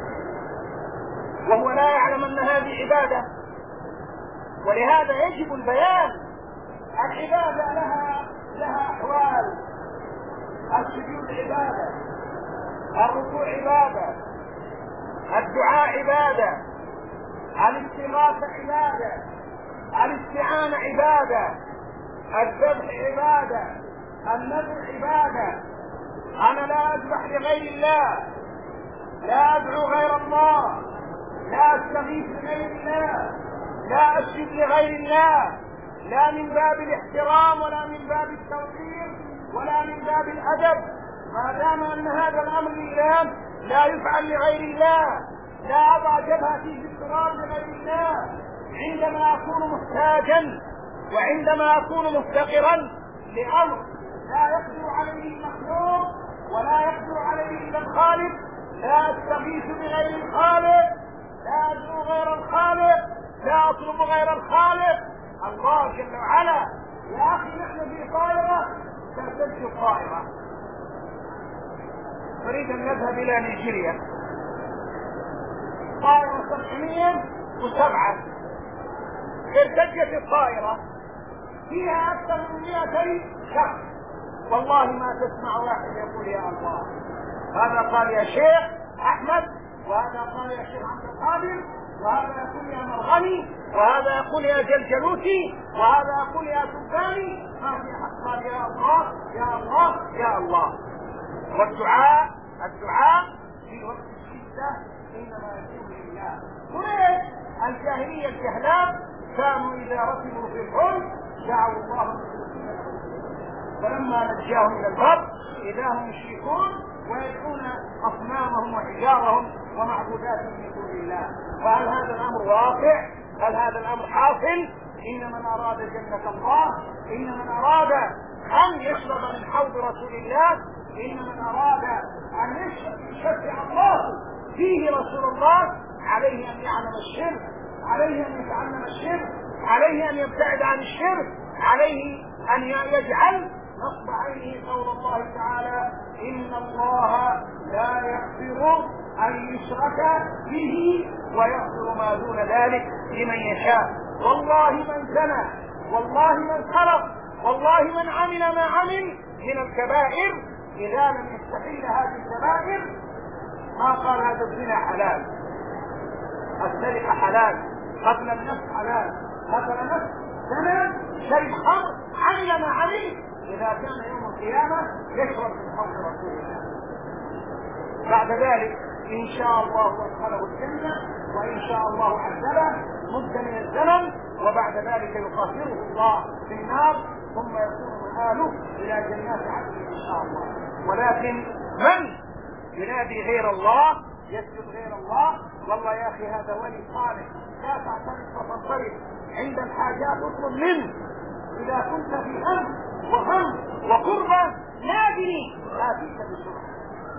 وهو لا يعلم أن هذه عبادة، ولهذا يجب البيان. العبادة لها أحوال، السجود عبادة، الركوع عبادة، الدعاء عبادة، الاستغاثة عبادة، الاستعانة عبادة، الذبح عبادة، النذر عبادة. أنا لا أذبح لغير الله، لا أدعو غير الله، لا أستغيث لغير الله، لا أسجد لغير الله، لا من باب الاحترام ولا من باب التوقير ولا من باب الأدب، ما دام أن هذا الأمر لله لا يفعل لغير الله، لا أضع جبهتي في التراب لغير الله. عندما أكون محتاجا وعندما أكون مفتقرا لأمر لا يقدر عليه المخلوق ولا يقدر عليه إلا الخالق، لا أستغيث بغير الخالق، لا أدعو غير الخالق، لا أطلب غير الخالق. الله جل وعلا، يا أخي نحن في طائرة ترتج الطائرة، نريد أن نذهب إلى نيجيريا، طائرة 707 ارتجت الطائرة فيها أكثر من 200 شخص، والله ما تسمع واحد يقول يا الله. هذا قال يا شيخ أحمد، وهذا قال يا شيخ عبد القادر، وهذا يقول يا مرغني، وهذا يقول يا جلجلوتي، وهذا يقول يا سباني، ما في أحد قال يا الله يا الله يا الله. والدعاء في وقت الشدة إنما يكون لله. قريش الجاهلية الجهلاء كانوا إذا ركبوا في الحلم دعوا الله فلما نجاهم إلى البر إذا هم يشركون ويدعون أصنامهم وحجارهم ومعبوداتهم من دون الله. فهل هذا الأمر واقع؟ هل هذا الأمر حاصل؟ إن من أراد جنة الله، إن من أراد أن يشرب من حوض رسول الله، إن من أراد أن يشفع الله فيه رسول الله، عليه أن يعلم الشرك، عليه أن يتعلم الشرك، عليه أن يبتعد عن الشرك، عليه أن يجعل نصب عينه قول الله تعالى إن الله لا يغفر أن يشرك به ويغفر ما دون ذلك لمن يشاء. والله من زنى، والله من سرق، والله من عمل ما عمل من الكبائر إذا لم يستحل هذه الكبائر ما قال هذا الزنا حلال، السرقة حلال، قتل النفس حلال، قتل نفس زنا، شرب خمر، عمل ما عمل، إذا كان يوم القيامة يشرب من حوض رسول الله. بعد ذلك إن شاء الله أدخله الجنة وإن شاء الله عذبه مدة من الزمن، وبعد ذلك يطهره الله في النار ثم يكون مآله إلى جنات عدن إن شاء الله. ولكن من ينادي غير الله، يسجد غير الله، والله يا أخي هذا ولي صالح، لا تعترف وتنصرف، عند الحاجات اطلب منه، إذا كنت في هم وهم وقربة نادني آتيك بسرعة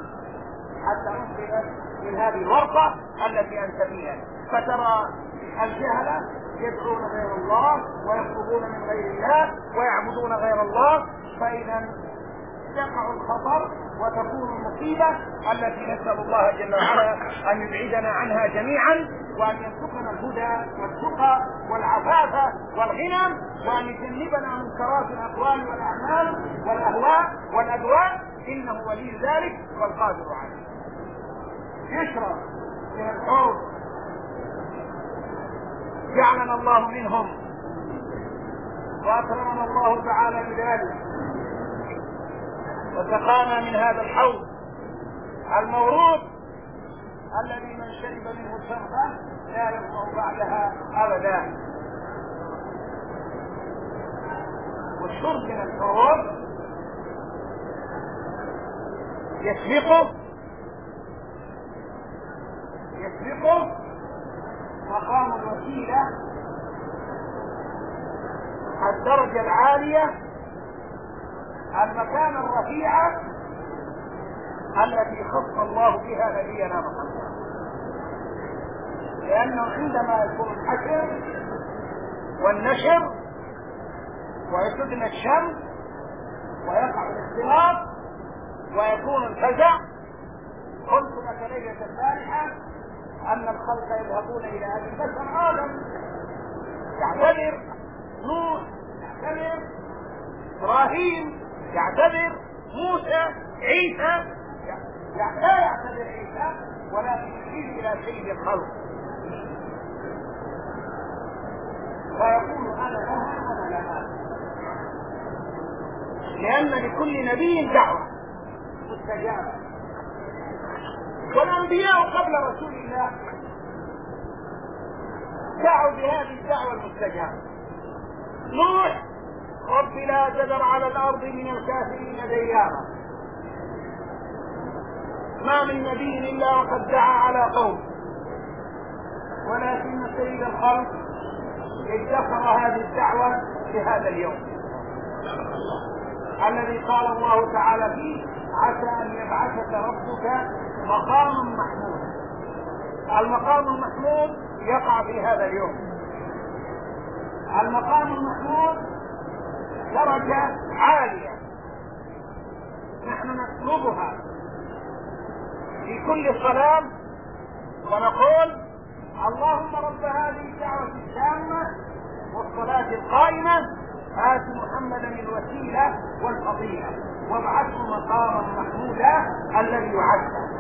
حتى أنقذك من هذه الورطة التي أنت فيها. فترى الجهلة يدعون غير الله ويطلبون من غير الله ويعبدون غير الله، فإذا يقع الخطر وتكون المصيبة التي نسأل الله جل وعلا أن يبعدنا عنها جميعا، وأن يرزقنا الهدى والتقى والعفاف والغنى، وأن يجنبنا منكرات الأقوال والأعمال والأهواء والأدواء، إنه ولي ذلك والقادر عليه. يشرب من الحوض جعلنا الله منهم وأكرمنا الله تعالى بذلك، وسقانا من هذا الحوض المورود الذي من شرب منه شربا لا يظمأ بعدها أبدا. والشرب من الحوض يسبقه مقام الوسيلة، الدرجة العالية، المكان الرفيعة التي خص الله بها نبينا محمد. لأنه عندما يكون الحشر والنشر ويسدن الشمس ويقع الاختلاط ويكون الفزع، قلت لك ليلة البارحة أن الخلق يذهبون إلى أبي البشر آدم، يعتبر نوح، يعتبر إبراهيم، يعتبر موسى، عيسى، لا يعتبر عيسى ولكن يشير إلى سيد الخلق، ويقول أنا لها أنا لها، لأن لكل نبي دعوة مستجابة، والأنبياء قبل رسول الله دعوا بهذه الدعوة المستجابة. نوح رب لا تذر على الأرض من الكافرين ديارا، ما من نبي إلا وقد دعا على قوم، ولكن سيد الخلق ادخر هذه الدعوة في هذا اليوم الذي قال الله تعالى فيه عسى أن يبعثك ربك مقام محمود. المقام المحمود يقع في هذا اليوم. المقام المحمود درجة عالية نحن نطلبها في كل صلاة ونقول اللهم رب هذه الدعوة التامة والصلاة القائمة آت محمدا الوسيلة والفضيلة وابعثه مقاما محمودا الذي وعدته.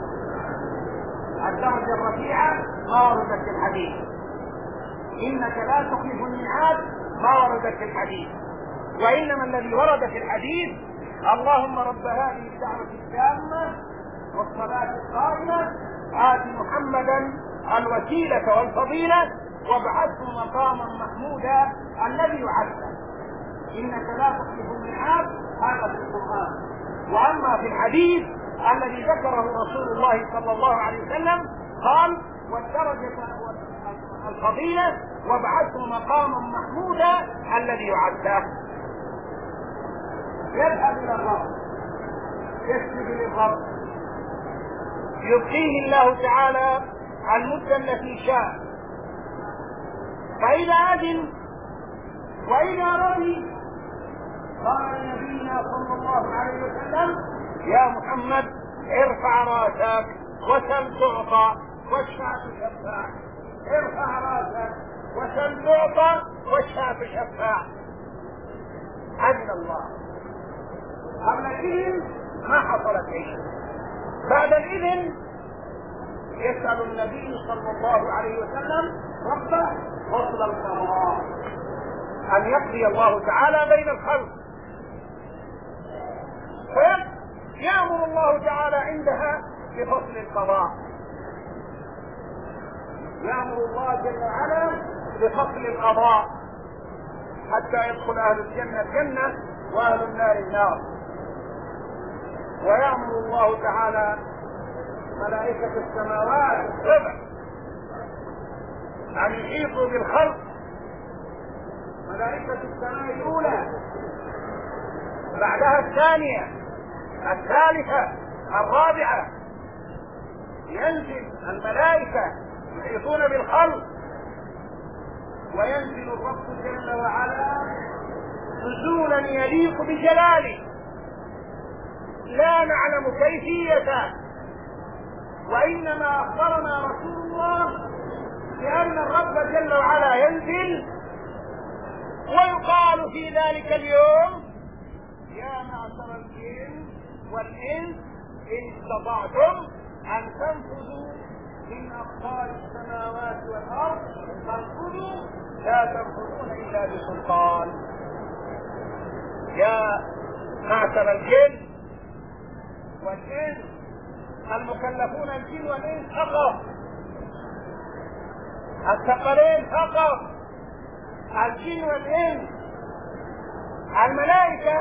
الدرجة الرفيعة ما وردت في الحديث، إنك لا تخلف الميعاد ما وردت في الحديث، وإنما الذي ورد في الحديث اللهم رب هذه الدعوة التامة والصلاة القائمة آت محمدا الوسيلة والفضيلة وابعثه مقاما محمودا الذي وعدته. إنك لا تخلف الميعاد هذا في القرآن. وأما في الحديث الذي ذكره رسول الله صلى الله عليه وسلم قال والدرجة الفضيلة وابعثه مقاما محمودا الذي وعدته. يذهب إلى الرب يسجد للرب يبقيه الله تعالى المدة التي شاء، فإذا أذن وإذا رضي قال نبينا صلى الله عليه وسلم يا محمد ارفع راسك وسل تعطى واشفع تشفع. ارفع راسك وسل تعطى واشفع تشفع. أذن الله. قبل الإذن ما حصلت شيء، بعد الإذن يسأل النبي صلى الله عليه وسلم ربه فصل القضاء، أن يقضي الله تعالى بين الخلق، فيأمر الله تعالى عندها بفصل القضاء. يأمر الله جل وعلا بفصل القضاء حتى يدخل أهل الجنة الجنة وأهل النار النار. ويأمر الله تعالى ملائكة السماوات السبع أن يحيطوا بالخلق. ملائكة السماء الأولى بعدها الثانية الثالثة الرابعة ينزل الملائكة يحيطون بالخلق، وينزل الرب جل وعلا نزولا يليق بجلاله لا نعلم كيفيته، وإنما أخبرنا رسول الله بأن الرب جل وعلا ينزل ويقال في ذلك اليوم يا معشر الجن والإنس إن استطعتم أن تنفذوا من أقطار السماوات والأرض فانفذوا لا تنفذون إلا بسلطان. يا معشر الجن والإنس المكلفون الجن والإنس فقط، الثقلين فقط، الجن والإنس. الملائكة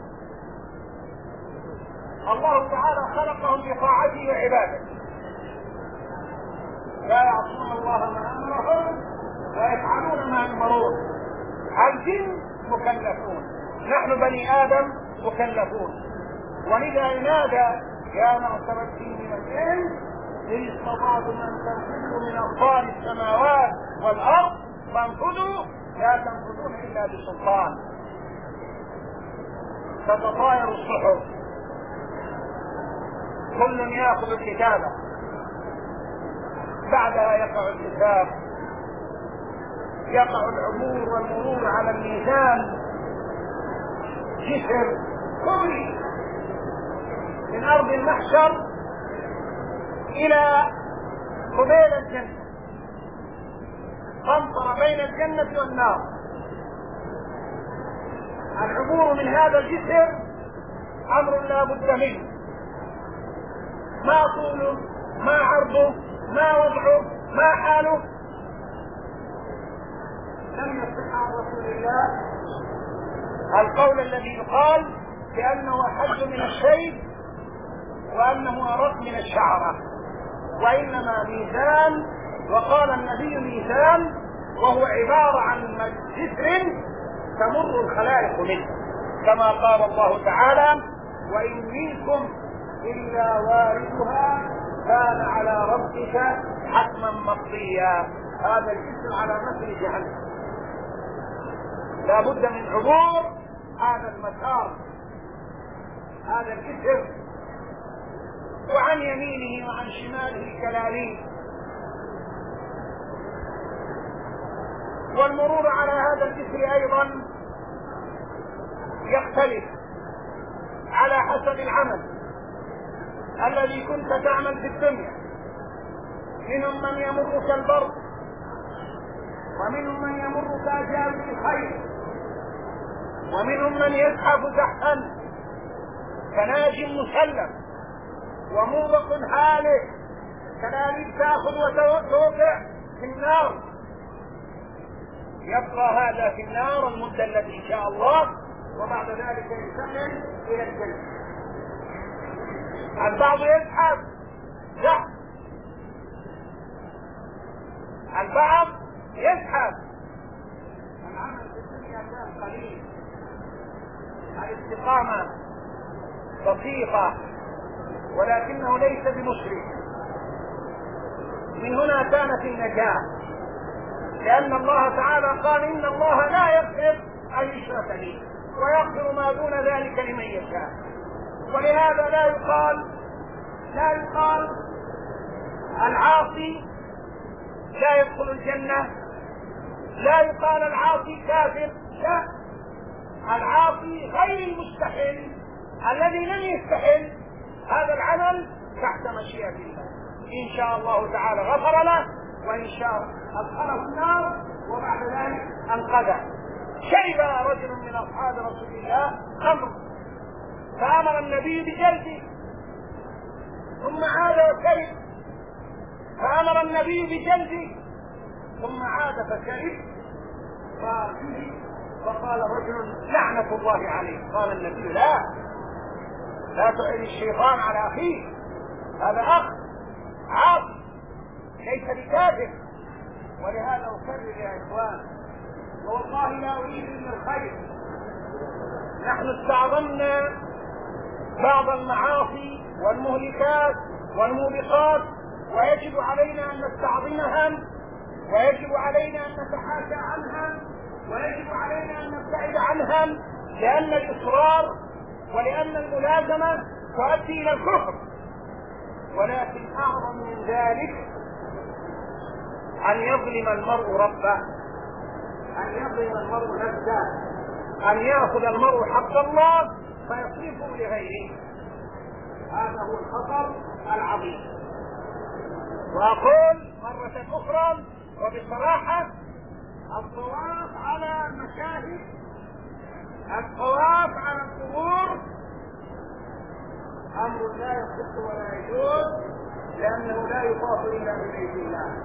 الله تعالى خلقهم لطاعته وعبادته، لا يعصون الله ما أمرهم ويفعلون ما يؤمرون. الجن مكلفون، نحن بني آدم مكلفون، ولذا ينادى يا معشر الجن والإنس إن استطعتم أن تنفذوا من أقطار السماوات والأرض فانفذوا لا تنفذون إلا بسلطان. تتطاير الصحف، كل يأخذ الكتاب، بعدها يقع الحساب، يقع العبور والمرور على الميزان، جسر كبري من أرض المحشر إلى قبيل الجنة، قنطرة بين الجنة والنار. العبور من هذا الجسر أمر لا بد منه، ما طوله ما عرضه ما وضعه ما حاله. لم يصح عن رسول الله القول الذي يقال بأنه أحد من الشيء وأنه أرق من الشعرة، وإنما ميزان، وقال النبي ميزان وهو عبارة عن جسر تمر الخلائق منه، كما قال الله تعالى وإن منكم إلا واردها كان على ربك حتما مقضيا. هذا الجسر على مثل جهنم، لا بد من عبور هذا المسار، هذا الجسر، وعن يمينه وعن شماله كلاليب. والمرور على هذا الجسر أيضا يختلف على حسب العمل الذي كنت تعمل في الدنيا. منهم من يمر كالبرق، ومنهم من يمر كأجيال الخير، ومنهم من يزحف زحفا كناج مسلم وموبق هالك كذلك تأخذ وتوقع في النار. يبقى هذا في النار المدة التي إن شاء الله، وبعد ذلك ينتقل إلى الجنة. البعض يزحف زحف، البعض يزحف. العمل في الدنيا كان قليل، الاستقامة بسيطة، ولكنه ليس بمشرك. من هنا كانت النجاة، لأن الله تعالى قال إن الله لا يغفر أن يشرك به ويغفر ما دون ذلك لمن يشاء. ولهذا لا يقال العاصي لا يدخل الجنة، لا يقال العاصي كافر، لا، العاصي غير المستحل الذي لم يستحل هذا العمل تحت مشيئة الله. إن شاء الله تعالى غفر له، وإن شاء أدخله النار وبعد ذلك أنقذه. شرب رجل من أصحاب رسول الله خمر فأمر النبي بجلده، ثم عاد وشرب فأمر النبي بجلده، ثم عاد فشرب فقال رجل لعنة الله عليه. قال النبي لا تعين الشيطان على أخيه، هذا أخ عاصي ليس بكافر. ولهذا أكرر يا إخوان، والله لا أريد من الخير. نحن استعظمنا بعض المعاصي والمهلكات والموبقات، ويجب علينا أن نستعظمها، ويجب علينا أن نتحاشى عنها، ويجب علينا أن نبتعد عنها، لأن الإصرار ولأن الملازمة تؤدي إلى الكفر. ولكن أعظم من ذلك أن يظلم المرء ربه، أن يظلم المرء نفسه، أن يأخذ المرء حق الله فيصرفه لغيره. هذا هو الخطر العظيم. وأقول مرة أخرى وبصراحة، الطواف على المشاهد، الطواف على القبور أمر لا يصح ولا يجوز، لأنه لا يطاف إلا ببيت الله.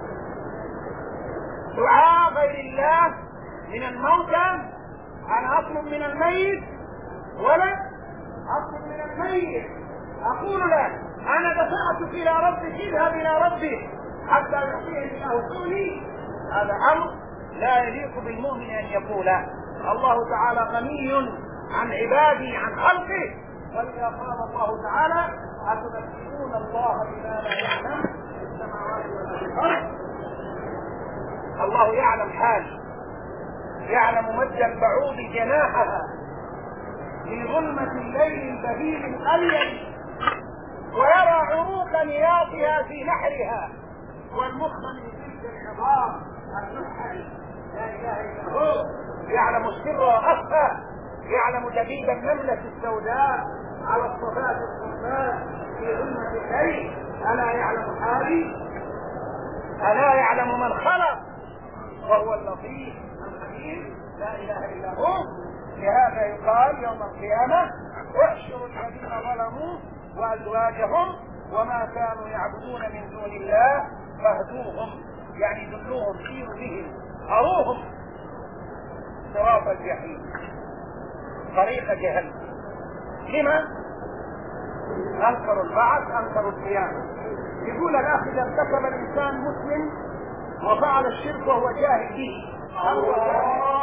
دعاء غير الله من الموتى، أنا أطلب من الميت ولا أطلب من الميت، أقول له أنا دفعتك إلى ربك، اذهب إلى ربك حتى يعطيني الله سؤلي. هذا أمر لا يليق بالمؤمن أن يقوله. الله تعالى غني عن عباده عن خلقه، ولذا قال الله تعالى أتنبئون الله بما لا يعلم في السماوات ولا في الأرض. الله يعلم حالي، يعلم مد البعوض جناحها في ظلمة الليل البهيم الأليل، ويرى عروق نياطها في نحرها، والمخ من تلك العظام النحل. لا إله إلا هو، يعلم السر وأخفى، يعلم دبيب النملة السوداء على الصفات الصفات في ظلمة الليل. ألا يعلم حالي؟ ألا يعلم من خلق وهو اللطيف الخبير؟ لا إله إلا هو. لهذا يقال يوم القيامة احشروا الذين ظلموا وأزواجهم وما كانوا يعبدون من دون الله فاهدوهم، يعني دلوهم، سيروا بهم، أروهم صراط الجحيم، طريق جهنم. لما؟ أنكروا البعث، أنكروا القيامة. يقول الأخ إذا ارتكب الإنسان مسلم وفعل الشرك وهو جاهل به، الله